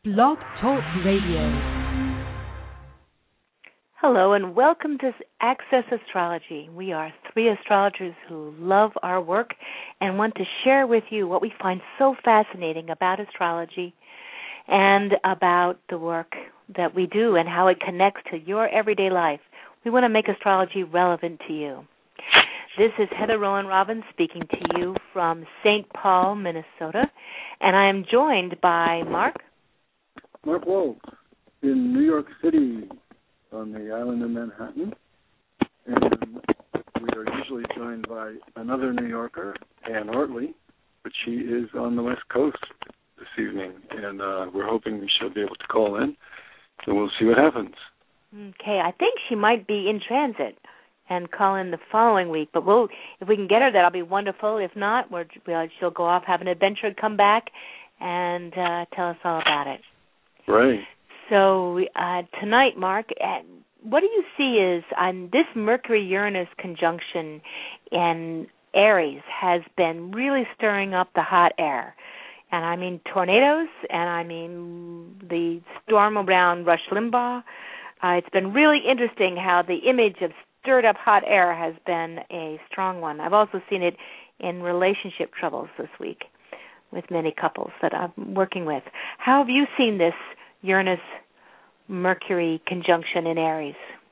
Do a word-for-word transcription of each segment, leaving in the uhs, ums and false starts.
Blog Talk Radio. Hello and welcome to Access Astrology. We are three astrologers who love our work and want to share with you what we find so fascinating about astrology and about the work that we do and how it connects to your everyday life. We want to make astrology relevant to you. This is Heather Rowan Robbins speaking to you from Saint Paul, Minnesota, and I am joined by Mark. Mark Wolf in New York City on the island of Manhattan. And we are usually joined by another New Yorker, Ann Ortley, but she is on the West Coast this evening, and uh, we're hoping we shall be able to call in, so we'll see what happens. Okay, I think she might be in transit and call in the following week, but we'll, if we can get her, that'll be wonderful. If not, we're, we'll, she'll go off, have an adventure, come back, and uh, tell us all about it. Right. So uh, tonight, Mark, uh, what do you see is on this Mercury-Uranus conjunction in Aries has been really stirring up the hot air. And I mean tornadoes, and I mean the storm around Rush Limbaugh. Uh, it's been really interesting how the image of stirred-up hot air has been a strong one. I've also seen it in relationship troubles this week with many couples that I'm working with. How have you seen this Uranus-Mercury conjunction in Aries?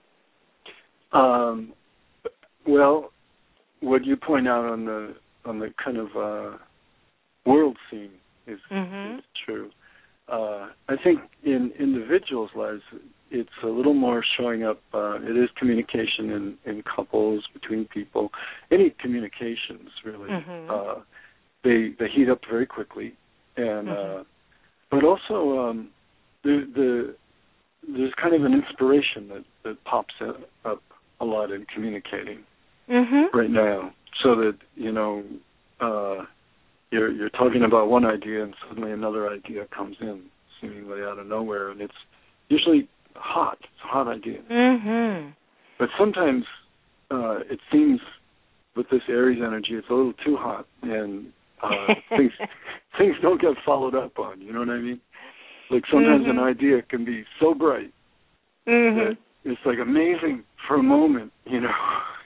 Um, well, what you point out on the on the kind of uh, world scene is, mm-hmm. is true. Uh, I think in individuals' lives, it's a little more showing up. Uh, it is communication in, in couples, between people, any communications really. Mm-hmm. Uh, they they heat up very quickly, and mm-hmm. uh, but also um, the, the there's kind of an inspiration that, that pops up a lot in communicating mm-hmm. right now, so that you know. Uh, You're, you're talking about one idea and suddenly another idea comes in seemingly out of nowhere, and it's usually hot. It's a hot idea. Mm-hmm. But sometimes uh, it seems with this Aries energy it's a little too hot, and uh, things things don't get followed up on. You know what I mean? Like sometimes mm-hmm. an idea can be so bright mm-hmm. that it's like amazing for a moment, you know,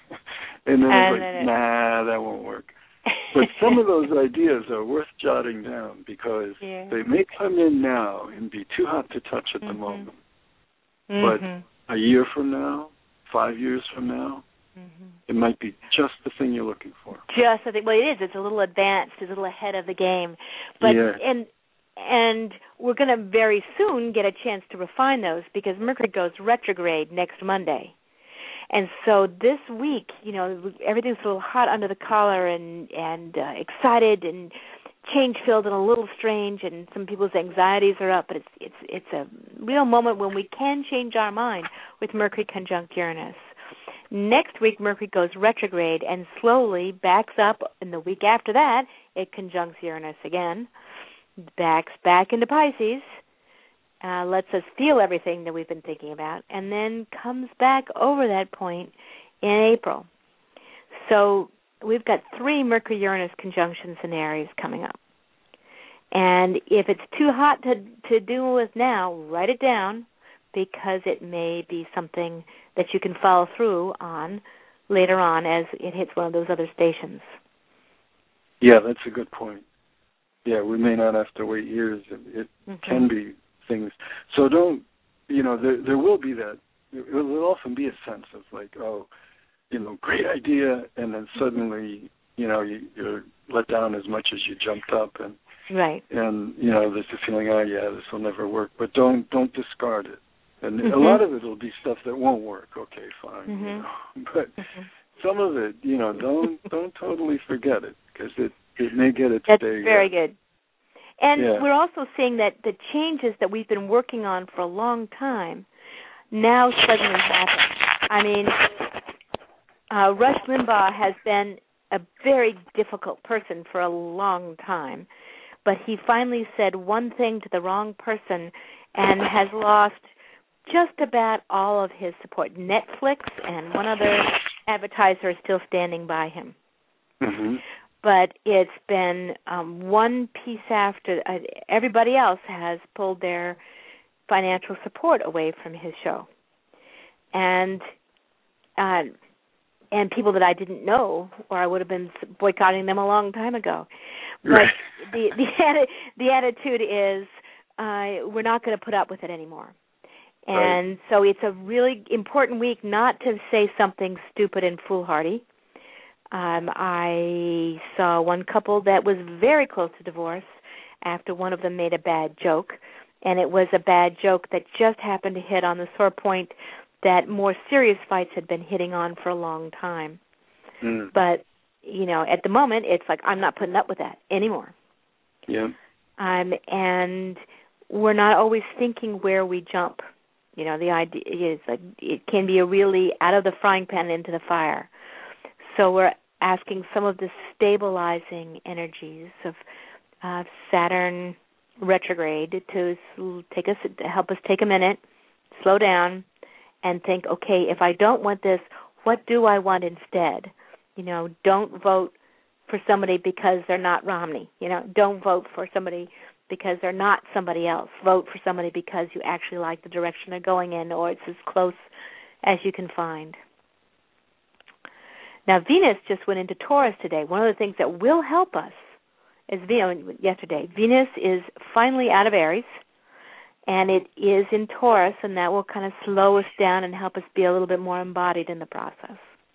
and then and it's like, then it... nah, that won't work. But some of those ideas are worth jotting down because yeah. they may come in now and be too hot to touch at mm-hmm. the moment. Mm-hmm. But a year from now, five years from now, mm-hmm. it might be just the thing you're looking for. Just I think well, it is. It's a little advanced. It's a little ahead of the game. But yeah. and and we're going to very soon get a chance to refine those because Mercury goes retrograde next Monday. And so this week, you know, everything's a little hot under the collar and and uh, excited and change-filled and a little strange, and some people's anxieties are up. But it's it's it's a real moment when we can change our mind with Mercury conjunct Uranus. Next week, Mercury goes retrograde and slowly backs up. And the week after that, it conjuncts Uranus again, backs back into Pisces. Uh, lets us feel everything that we've been thinking about, and then comes back over that point in April. So we've got three Mercury-Uranus conjunctions in Aries coming up. And if it's too hot to, to deal with now, write it down because it may be something that you can follow through on later on as it hits one of those other stations. Yeah, that's a good point. Yeah, we may not have to wait years. It, it mm-hmm. can be things. So don't, you know, there there will be that. There will often be a sense of like, oh, you know, great idea, and then suddenly, you know, you, you're let down as much as you jumped up, and right, and you know, there's the feeling, oh yeah, this will never work. But don't don't discard it. And mm-hmm. a lot of it will be stuff that won't work. Okay, fine, mm-hmm. you know. But mm-hmm. some of it, you know, don't don't totally forget it because it it may get its That's day. very good. And yeah. we're also seeing that the changes that we've been working on for a long time now suddenly happen. I mean, uh, Rush Limbaugh has been a very difficult person for a long time, but he finally said one thing to the wrong person and has lost just about all of his support. Netflix and one other advertiser is still standing by him. Mm-hmm. but it's been um, one piece after uh, everybody else has pulled their financial support away from his show, and uh, and people that I didn't know, or I would have been boycotting them a long time ago. But right. the the, atti- the attitude is uh, we're not going to put up with it anymore. And right. so it's a really important week not to say something stupid and foolhardy. Um, I saw one couple that was very close to divorce after one of them made a bad joke, and it was a bad joke that just happened to hit on the sore point that more serious fights had been hitting on for a long time. Mm. But, you know, at the moment, it's like, I'm not putting up with that anymore. Yeah. Um, and we're not always thinking where we jump. You know, the idea is like it can be a really out of the frying pan into the fire. So we're asking some of the stabilizing energies of uh, Saturn retrograde to take us, to help us take a minute, slow down, and think, okay, if I don't want this, what do I want instead? You know, don't vote for somebody because they're not Romney. You know, don't vote for somebody because they're not somebody else. Vote for somebody because you actually like the direction they're going in, or it's as close as you can find. Now, Venus just went into Taurus today. One of the things that will help us is, yesterday, Venus is finally out of Aries, and it is in Taurus, and that will kind of slow us down and help us be a little bit more embodied in the process.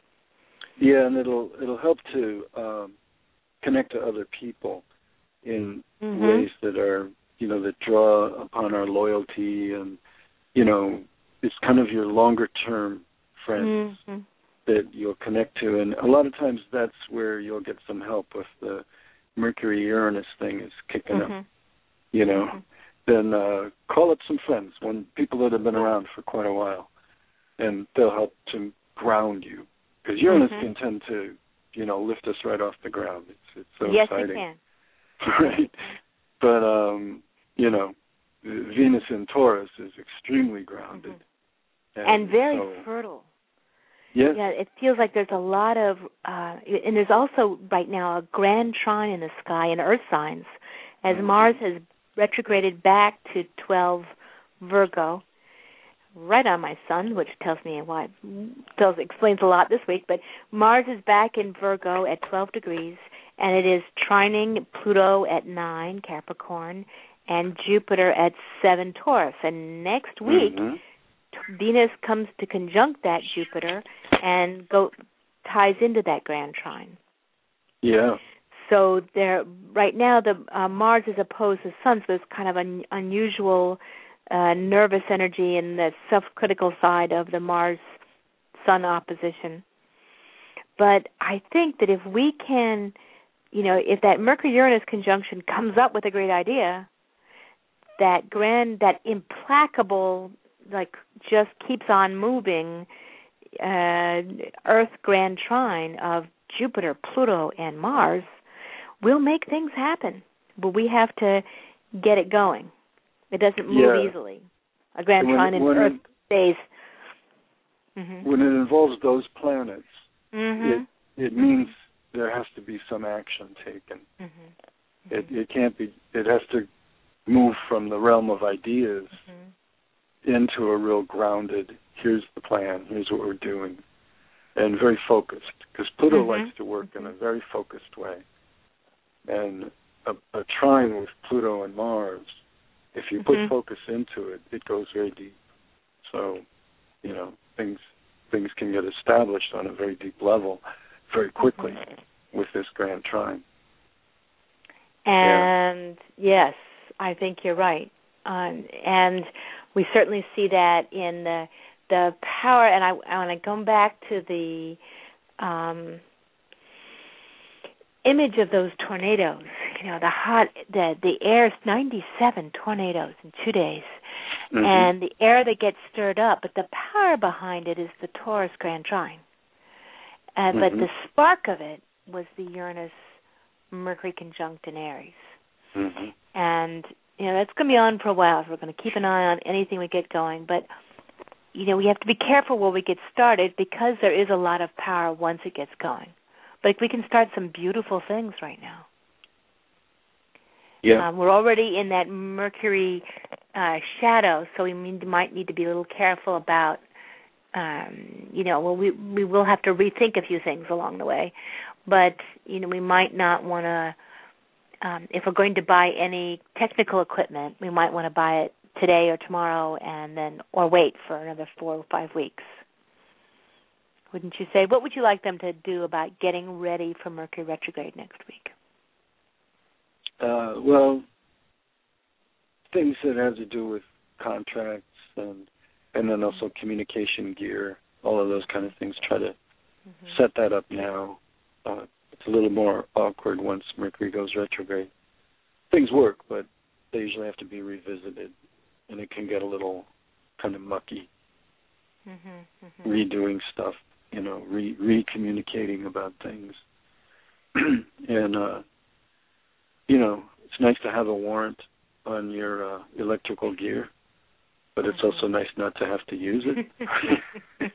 Yeah, and it'll it'll help to um, connect to other people in mm-hmm. ways that are, you know, that draw upon our loyalty, and, you know, it's kind of your longer term friends mm-hmm. that you'll connect to, and a lot of times that's where you'll get some help if the Mercury-Uranus thing is kicking mm-hmm. up, you know. Mm-hmm. Then uh, call up some friends, when people that have been around for quite a while, and they'll help to ground you. Because Uranus mm-hmm. can tend to, you know, lift us right off the ground. It's it's so yes, exciting. Yes, it can. Right. But, um, you know, Venus in Taurus is extremely grounded. Mm-hmm. And, and very so, fertile. Yes. Yeah, it feels like there's a lot of, uh, and there's also right now a grand trine in the sky in Earth signs, as mm-hmm. Mars has retrograded back to twelve Virgo, right on my sun, which tells me why, tells explains a lot this week. But Mars is back in Virgo at twelve degrees, and it is trining Pluto at nine Capricorn, and Jupiter at seven Taurus. And next week, mm-hmm. Venus comes to conjunct that Jupiter and go ties into that grand trine. Yeah. So there, right now, the uh, Mars is opposed to Sun, so there's kind of an unusual uh, nervous energy in the self-critical side of the Mars-Sun opposition. But I think that if we can, you know, if that Mercury-Uranus conjunction comes up with a great idea, that grand, that implacable, like just keeps on moving uh, Earth grand trine of Jupiter, Pluto, and Mars, will make things happen. But we have to get it going. It doesn't move yeah. easily. A grand when, trine in when Earth it, stays. Mm-hmm. When it involves those planets, mm-hmm. it it means there has to be some action taken. Mm-hmm. Mm-hmm. It it can't be. It has to move from the realm of ideas mm-hmm. into a real grounded. Here's the plan. Here's what we're doing, and very focused. Because Pluto mm-hmm. likes to work mm-hmm. in a very focused way. And a, a trine with Pluto and Mars, if you put mm-hmm. focus into it, it goes very deep. So, you know, things things can get established on a very deep level very quickly mm-hmm. with this grand trine. And yeah. yes, I think you're right. Um, and we certainly see that in the the power. And I, I want to come back to the um, image of those tornadoes. You know, the hot, the the air, ninety-seven tornadoes in two days, mm-hmm. and the air that gets stirred up. But the power behind it is the Taurus grand trine. Uh, mm-hmm. But the spark of it was the Uranus Mercury conjunct in Aries. Mm-hmm. And you know, that's going to be on for a while. So we're going to keep an eye on anything we get going. But you know, we have to be careful where we get started because there is a lot of power once it gets going. but we can start some beautiful things right now. Yeah. Um, we're already in that Mercury uh, shadow, so we mean, might need to be a little careful about, um, you know, well, we we will have to rethink a few things along the way. But, you know, we might not want to, um, if we're going to buy any technical equipment, we might want to buy it today or tomorrow and then, or wait for another four or five weeks. Wouldn't you say? What would you like them to do about getting ready for Mercury retrograde next week? Uh, well, things that have to do with contracts and and then also communication gear, all of those kind of things. Try to mm-hmm. set that up now. Uh, it's a little more awkward once Mercury goes retrograde. Things work, but they usually have to be revisited, and it can get a little kind of mucky. Mm-hmm. Mm-hmm. Redoing stuff, you know, re re-communicating about things. and, uh, you know, it's nice to have a warrant on your uh, electrical gear, but it's also nice not to have to use it.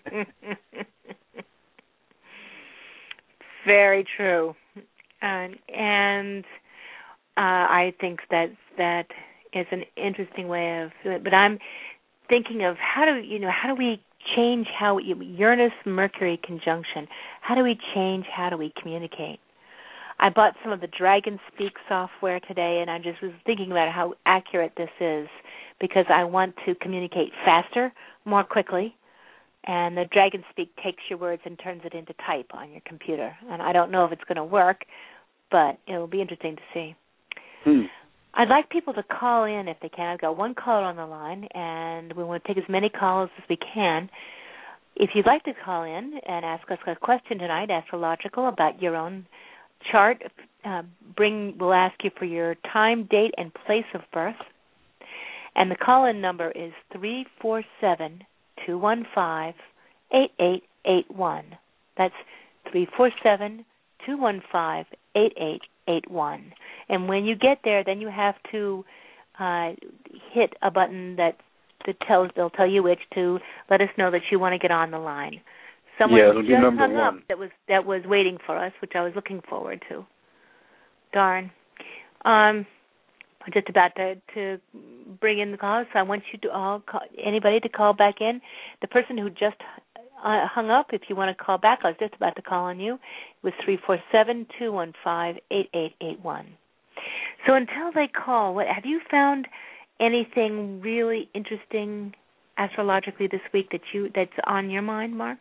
Very true. Uh, and uh, I think that that is an interesting way of doing it. But I'm thinking of how do, you know, how do we change how Uranus-Mercury conjunction, how do we change, how do we communicate? I bought some of the Dragon Speak software today, and I just was thinking about how accurate this is because I want to communicate faster, more quickly, and the Dragon Speak takes your words and turns it into type on your computer. And I don't know if it's going to work, but it will be interesting to see. Hmm. I'd like people to call in if they can. I've got one caller on the line, and we want to take as many calls as we can. If you'd like to call in and ask us a question tonight, astrological, about your own chart, uh, bring. We'll ask you for your time, date, and place of birth. And the call-in number is three four seven, two one five, eight eight eight one. That's three four seven, two one five, eight eight eight one. And when you get there, then you have to uh, hit a button that, that tells, they'll tell you which, to let us know that you want to get on the line. Someone yeah, it'll just be number hung one. up that was that was waiting for us, which I was looking forward to. Darn. Um, I'm just about to, to bring in the call, so I want you to all call, anybody to call back in. The person who just uh, hung up, if you want to call back, I was just about to call on you. It was three four seven, two one five, eight eight eight one. So until they call, what have you found anything really interesting astrologically this week that you that's on your mind, Mark?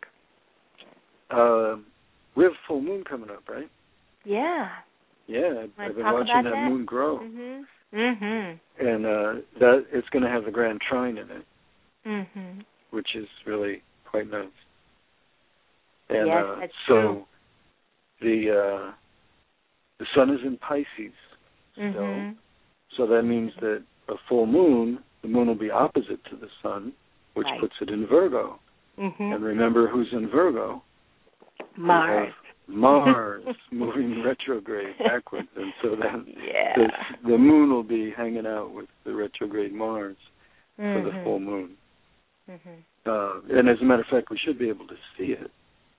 Uh, we have full moon coming up, right? Yeah. Yeah, I've, I've been watching that, that moon grow. Mhm. Mhm. And uh, that it's going to have the Grand Trine in it, mhm, which is really quite nice. And yes, uh, that's so true. the uh, the sun is in Pisces still, mm-hmm. so that means that a full moon, the moon will be opposite to the sun, which right. puts it in Virgo. Mm-hmm. And remember who's in Virgo? Mars. Mars moving retrograde backwards, and so then yeah. the, the moon will be hanging out with the retrograde Mars mm-hmm. for the full moon. Mm-hmm. Uh, and as a matter of fact, we should be able to see it.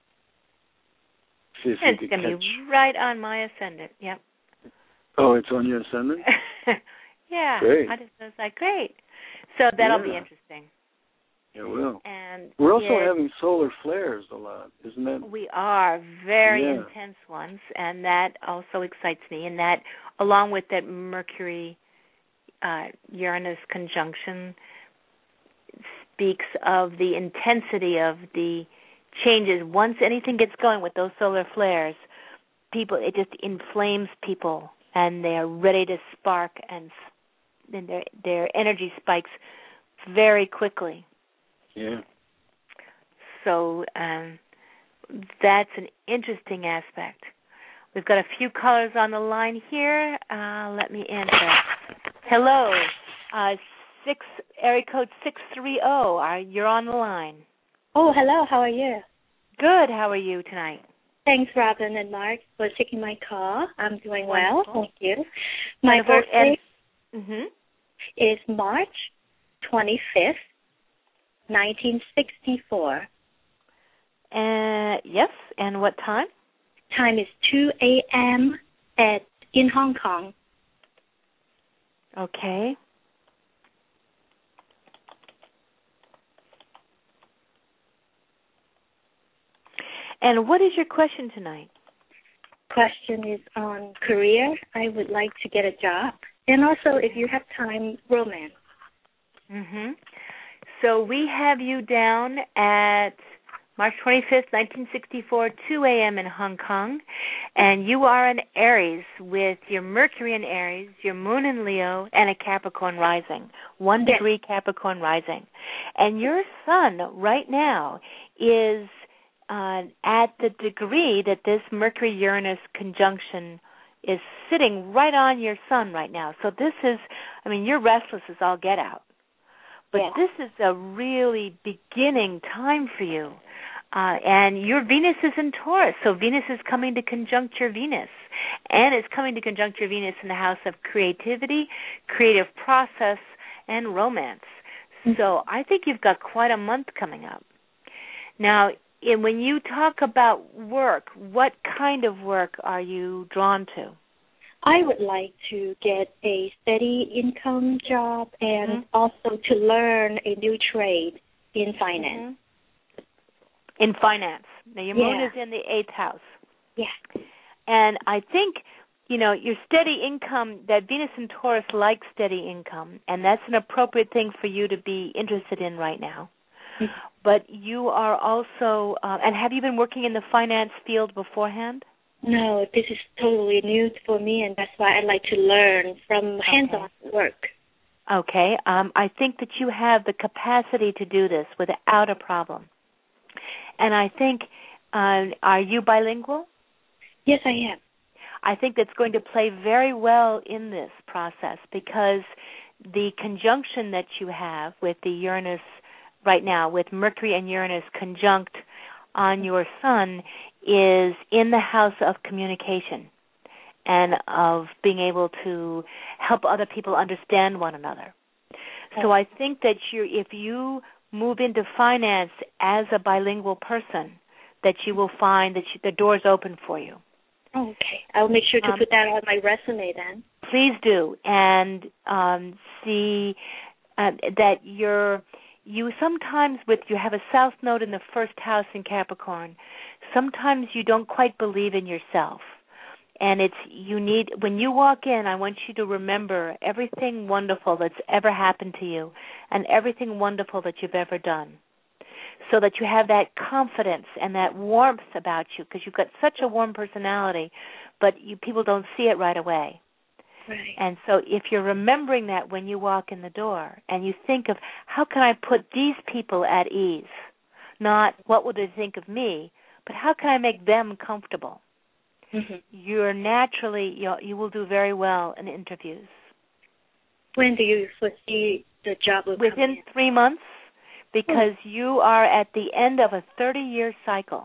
See if it's we going to catch... be right on my ascendant. Yep. Oh, it's on your ascendant? yeah. Great. I just was like, great. So that'll yeah. be interesting. It will. And we're also it, having solar flares a lot, isn't that? We are very yeah. intense ones, and that also excites me. And that, along with that Mercury uh, Uranus conjunction, speaks of the intensity of the changes. Once anything gets going with those solar flares, people it just inflames people, and they are ready to spark, and, and their their energy spikes very quickly. Yeah. So um, that's an interesting aspect. We've got a few callers on the line here. Uh, let me answer. Hello, uh, six area code six three zero. Uh, you're on the line. Oh, hello. How are you? Good. How are you tonight? Thanks, Robin and Mark, for taking my call. I'm doing Wonderful. well. Thank you. My Wonderful. birthday and, mm-hmm. is March twenty-fifth, nineteen sixty-four. Uh, yes. And what time? time is two a.m. at in Hong Kong. Okay. And what is your question tonight? Question is on career. I would like to get a job. And also, if you have time, romance. Mm-hmm. So we have you down at March twenty-fifth, nineteen sixty-four, two a.m. in Hong Kong. And you are an Aries with your Mercury in Aries, your Moon in Leo, and a Capricorn rising, one Yes. degree Capricorn rising. And your Sun right now is uh, at the degree that this Mercury-Uranus conjunction is sitting right on your Sun right now. So this is, I mean, you're restless as all get out. But Yeah. this is a really beginning time for you. Uh, and your Venus is in Taurus, so Venus is coming to conjunct your Venus. And it's coming to conjunct your Venus in the house of creativity, creative process, and romance. Mm-hmm. So I think you've got quite a month coming up. Now, in, when you talk about work, what kind of work are you drawn to? I would like to get a steady income job and mm-hmm. also to learn a new trade in finance. Mm-hmm. In finance. Now, your yeah. moon is in the eighth house. Yeah. And I think, you know, your steady income, that Venus in Taurus likes steady income, and that's an appropriate thing for you to be interested in right now. Mm-hmm. But you are also, uh, and have you been working in the finance field beforehand? No, this is totally new for me, and that's why I like to learn from hands-on okay. work. Okay. Um, I think that you have the capacity to do this without a problem. And I think, uh, are you bilingual? Yes, I am. I think that's going to play very well in this process because the conjunction that you have with the Uranus right now, with Mercury and Uranus conjunct on your Sun, is in the house of communication and of being able to help other people understand one another. So I think that you, if you move into finance as a bilingual person, that you will find that you, the door's open for you. Okay. I'll make sure to um, put that on my resume then. Please do. And um, see uh, that you're, you sometimes, with you have a South Node in the first house in Capricorn, sometimes you don't quite believe in yourself. And it's, you need, when you walk in, I want you to remember everything wonderful that's ever happened to you and everything wonderful that you've ever done, so that you have that confidence and that warmth about you, because you've got such a warm personality, but you, people don't see it right away. Right. And so if you're remembering that when you walk in the door and you think of, how can I put these people at ease? Not what will they think of me, but how can I make them comfortable? Mm-hmm. You're naturally, you you will do very well in interviews. When do you foresee the job will Within come in? three months, because mm-hmm. you are at the end of a thirty-year cycle.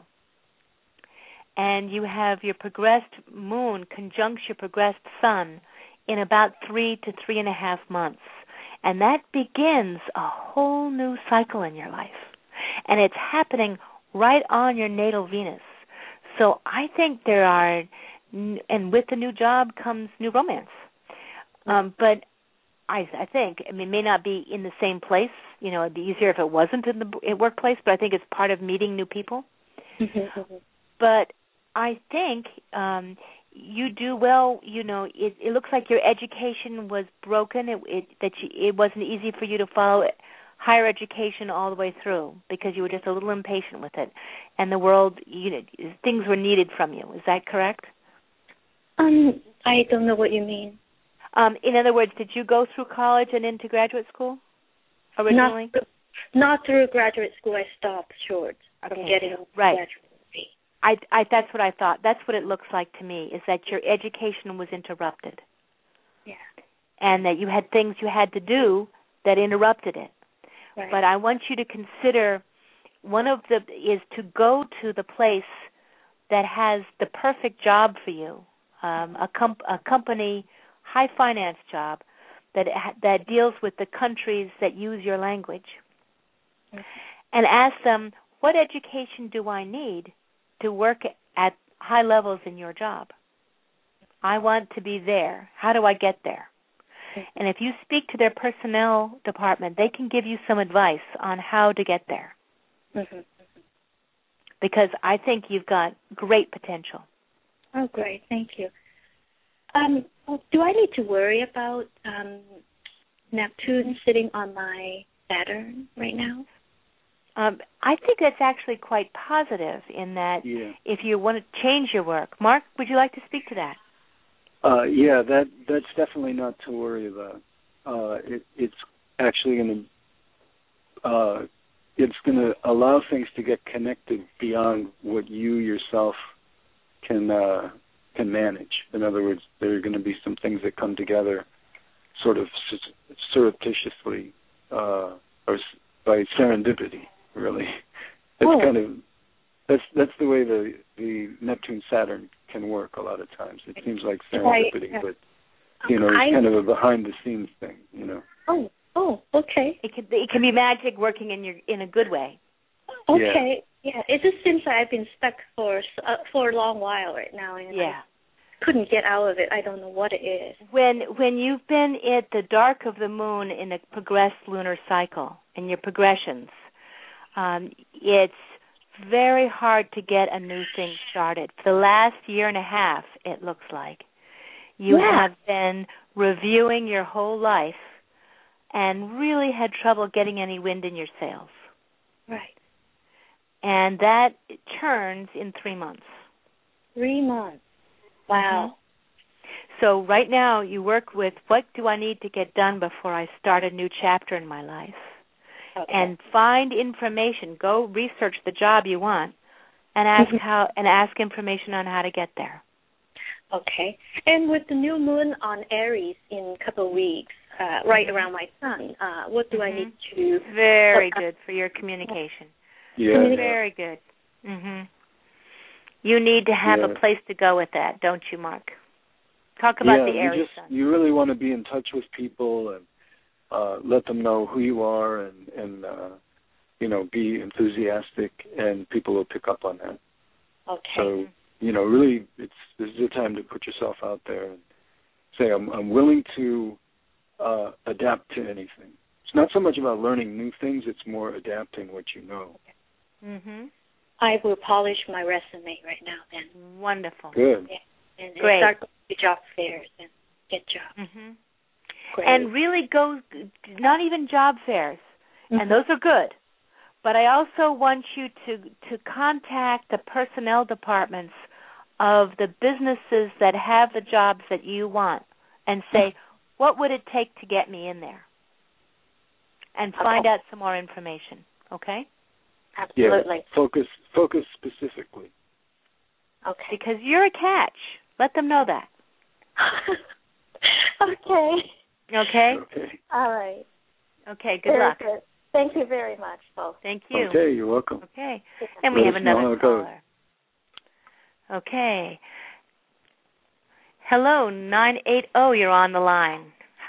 And you have your progressed moon conjunct your progressed sun in about three to three and a half months. And that begins a whole new cycle in your life. And it's happening right on your natal Venus. So I think there are, and with the new job comes new romance. Um, but I, I think, I mean, it may not be in the same place. You know, it'd be easier if it wasn't in the workplace, but I think it's part of meeting new people. Mm-hmm. But I think um, you do well. You know, it, it looks like your education was broken, it, it, that you, it wasn't easy for you to follow it. Higher education all the way through because you were just a little impatient with it, and the world, you know, things were needed from you. Is that correct? Um, I don't know what you mean. Um, in other words, did you go through college and into graduate school originally? Not, not through graduate school. I stopped short okay. from getting right. graduate degree. I, I, that's what I thought. That's what it looks like to me, is that your education was interrupted. Yeah. And that you had things you had to do that interrupted it. Right. But I want you to consider, one of the is to go to the place that has the perfect job for you, um, a, comp, a company, high finance job that that deals with the countries that use your language, mm-hmm. and ask them, what education do I need to work at high levels in your job. I want to be there. How do I get there? And if you speak to their personnel department, they can give you some advice on how to get there. Mm-hmm. Because I think you've got great potential. Oh, great. Thank you. Um, do I need to worry about um, Neptune sitting on my Saturn right now? Um, I think that's actually quite positive in that yeah. if you want to change your work. Mark, would you like to speak to that? Uh, yeah, that that's definitely not to worry about. Uh, it, it's actually going to uh, it's going to allow things to get connected beyond what you yourself can uh, can manage. In other words, there are going to be some things that come together, sort of surreptitiously uh, or by serendipity. Really, it's oh. kind of that's that's the way the the Neptune Saturn can work a lot of times. It seems like serendipity, I, uh, but you know, it's I, kind of a behind the scenes thing. You know. Oh, oh, okay. It can it can be magic working in your in a good way. Okay, yeah. yeah. It just seems like I've been stuck for uh, for a long while right now, and yeah. I couldn't get out of it. I don't know what it is. When when you've been at the dark of the moon in a progressed lunar cycle and your progressions, um, it's very hard to get a new thing started. For the last year and a half, it looks like, you yeah. have been reviewing your whole life and really had trouble getting any wind in your sails. Right. And that turns in three months. Three months. Wow. Mm-hmm. So right now you work with what do I need to get done before I start a new chapter in my life? Okay. And find information. Go research the job you want, and ask how and ask information on how to get there. Okay. And with the new moon on Aries in a couple of weeks, uh, right around my sun, uh, what do mm-hmm. I need to? Very uh, good for your communication. Yeah. Very good. Mhm. You need to have yeah. a place to go with that, don't you, Mark? Talk about yeah, the Aries you just, sun. You really want to be in touch with people and uh, let them know who you are, and and uh, you know, be enthusiastic, and people will pick up on that. Okay. So you know, really, it's this is the time to put yourself out there and say, I'm I'm willing to uh, adapt to anything. It's not so much about learning new things; it's more adapting what you know. Mhm. I will polish my resume right now. Then. Wonderful. Good. Yeah. And, Great. and start going to job fairs and get jobs. Mhm. Great. And really go, not even job fairs, mm-hmm. and those are good. But I also want you to to contact the personnel departments of the businesses that have the jobs that you want, and say, what would it take to get me in there? And find okay. out some more information. Okay? Absolutely. Yeah, focus focus specifically. Okay. Because you're a catch. Let them know that. okay. Okay? Okay. All right. Okay, good very luck. Good. Thank you very much, both. Thank you. Okay, you're welcome. Okay. And we Let have us know how another it goes. caller. Okay. Hello, nine eight zero, you're on the line.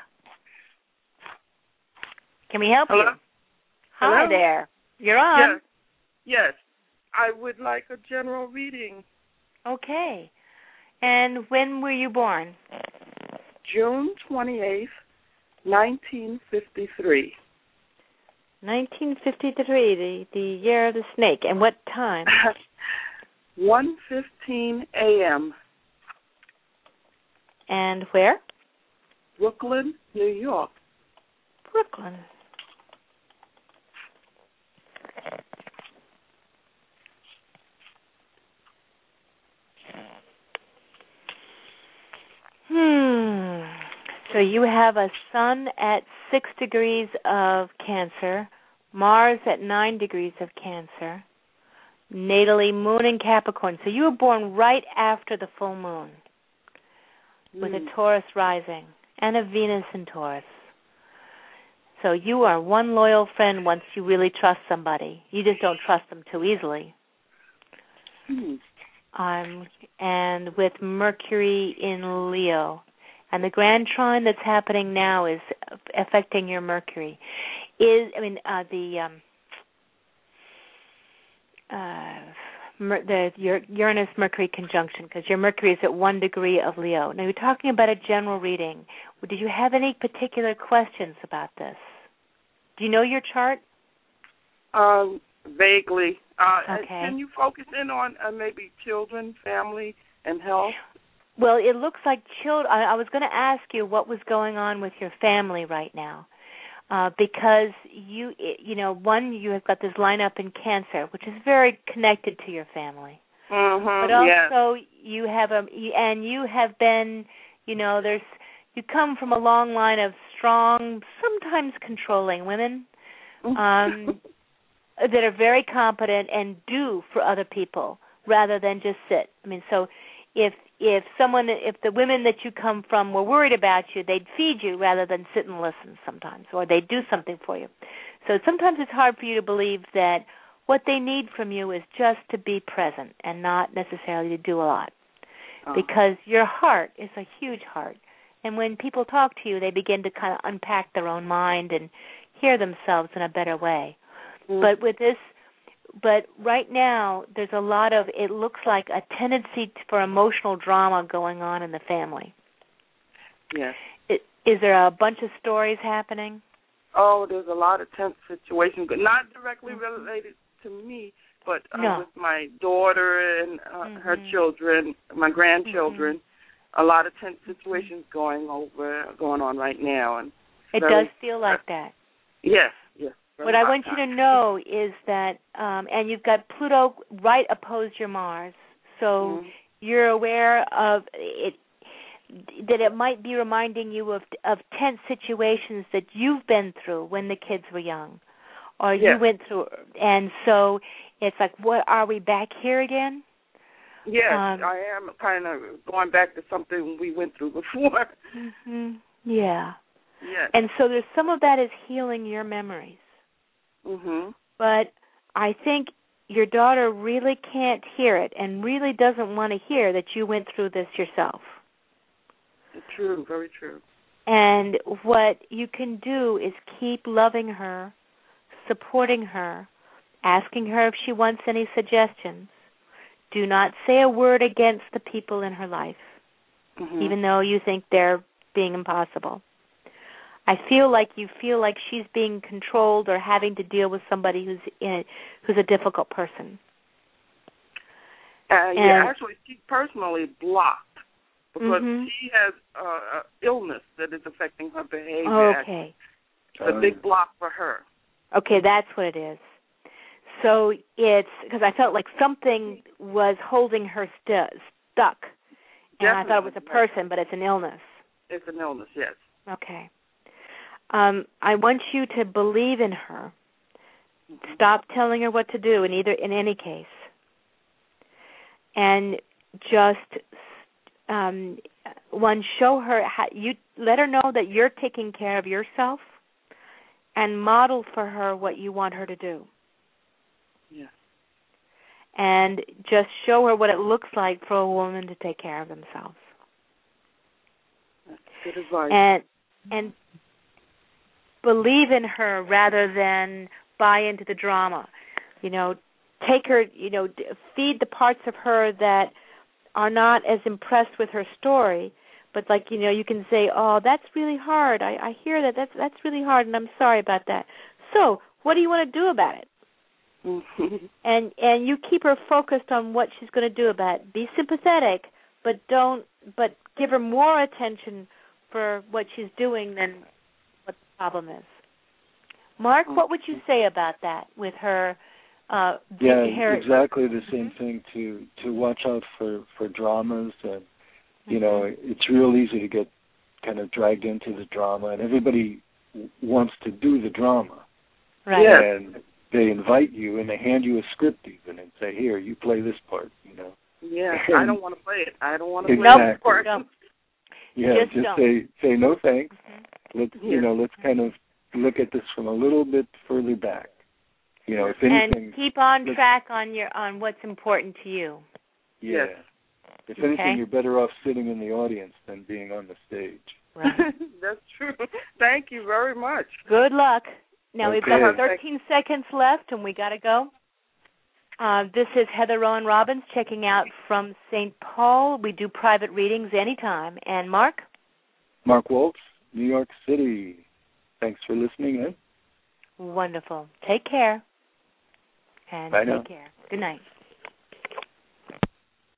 Can we help Hello? you? Hi Hello? there. You're on. Yes. Yes. I would like a general reading. Okay. And when were you born? June twenty-eighth, nineteen fifty-three. nineteen fifty-three, the, the year of the snake. And what time? one fifteen a.m. And where? Brooklyn, New York. Brooklyn. Hmm. So you have a sun at six degrees of Cancer, Mars at nine degrees of Cancer, natally moon in Capricorn. So you were born right after the full moon with Mm. a Taurus rising and a Venus in Taurus. So you are one loyal friend once you really trust somebody. You just don't trust them too easily. Mm. Um, and with Mercury in Leo. And the grand trine that's happening now is affecting your Mercury. Is I mean uh, the um, uh, Mer- the your Uranus-Mercury conjunction, because your Mercury is at one degree of Leo. Now, you're talking about a general reading. Did you have any particular questions about this? Do you know your chart? Um, vaguely. Uh, okay. Can you focus in on uh, maybe children, family, and health? Well, it looks like children. I, I was going to ask you what was going on with your family right now. Uh, because you, you know, one, you have got this lineup in Cancer, which is very connected to your family. Mm-hmm, but also, yes. you have a, and you have been, you know, there's, you come from a long line of strong, sometimes controlling women um, that are very competent and do for other people rather than just sit. I mean, so if if someone, if the women that you come from were worried about you, they'd feed you rather than sit and listen sometimes, or they'd do something for you. So sometimes it's hard for you to believe that what they need from you is just to be present and not necessarily to do a lot. Oh. Because your heart is a huge heart. And when people talk to you, they begin to kind of unpack their own mind and hear themselves in a better way. Mm. But with this, but right now, there's a lot of, it looks like a tendency for emotional drama going on in the family. Yes. Is, is there a bunch of stories happening? Oh, there's a lot of tense situations, but not directly related to me, but uh, no. with my daughter and uh, mm-hmm. her children, my grandchildren. Mm-hmm. A lot of tense situations going over, going on right now, and it very, does feel like that. Yes, yes. What I want you to know is that, um, and you've got Pluto right opposed your Mars, so mm-hmm. you're aware of it, that it might be reminding you of of tense situations that you've been through when the kids were young, or yes. you went through, and so it's like, what, are we back here again? Yes, um, I am kind of going back to something we went through before. Mm-hmm. Yeah. Yes. And so there's some of that is healing your memories. Mm-hmm. But I think your daughter really can't hear it and really doesn't want to hear that you went through this yourself. True, very true. And what you can do is keep loving her, supporting her, asking her if she wants any suggestions. Do not say a word against the people in her life, mm-hmm. even though you think they're being impossible. I feel like you feel like she's being controlled or having to deal with somebody who's in, who's a difficult person. Uh, yeah, actually, she's personally blocked because mm-hmm. she has uh, illness that is affecting her behavior. Okay. It's a big block for her. Okay, that's what it is. So it's because I felt like something was holding her stu- stuck, and Definitely. I thought it was a person, but it's an illness. It's an illness, yes. Okay. Um, I want you to believe in her. Mm-hmm. Stop telling her what to do in either in any case, and just um, one show her how you let her know that you're taking care of yourself, and model for her what you want her to do. Yeah. And just show her what it looks like for a woman to take care of themselves. That's good advice. And and believe in her rather than buy into the drama. You know, take her, you know, feed the parts of her that are not as impressed with her story, but like, you know, you can say, oh, that's really hard. I, I hear that. That's that's really hard, and I'm sorry about that. So what do you want to do about it? and and you keep her focused on what she's going to do about it. Be sympathetic, but don't, but give her more attention for what she's doing than what the problem is. Mark, what would you say about that with her? Uh, yeah, her, exactly the same thing. To to watch out for, for dramas, and you mm-hmm. know, it's real easy to get kind of dragged into the drama, and everybody wants to do the drama. Right. Yeah. And they invite you and they hand you a script even and say, here, you play this part, you know. Yeah, and I don't want to play it. I don't want to exactly. play this part. Yeah, just, just don't. say say no thanks. Mm-hmm. Let's yeah. you know, let's kind of look at this from a little bit further back. You know, if anything, and keep on track on your on what's important to you. Yeah. Yes. If okay. anything, you're better off sitting in the audience than being on the stage. Right. That's true. Thank you very much. Good luck. Now, okay. we've got thirteen seconds left, and we got to go. Uh, this is Heather Rowan Robbins checking out from Saint Paul. We do private readings anytime. And Mark? Mark Woltz, New York City. Thanks for listening in. Wonderful. Take care. And Bye take now. care. Good night.